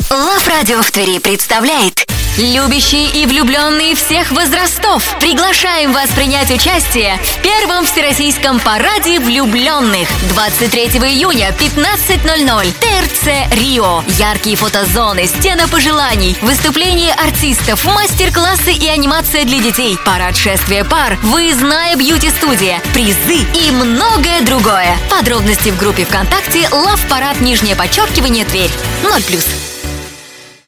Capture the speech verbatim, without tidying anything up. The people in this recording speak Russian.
Love Radio в Твери представляет любящие и влюбленные всех возрастов. Приглашаем вас принять участие в первом всероссийском параде влюбленных двадцать третьего июня, пятнадцать ноль ноль. ТРЦ Рио. Яркие фотозоны, стена пожеланий, выступления артистов, мастер-классы и анимация для детей, парад шествия пар, выездная бьюти-студия, призы и многое другое. Подробности в группе ВКонтакте Love Парад, нижнее подчеркивание, Тверь. ноль плюс.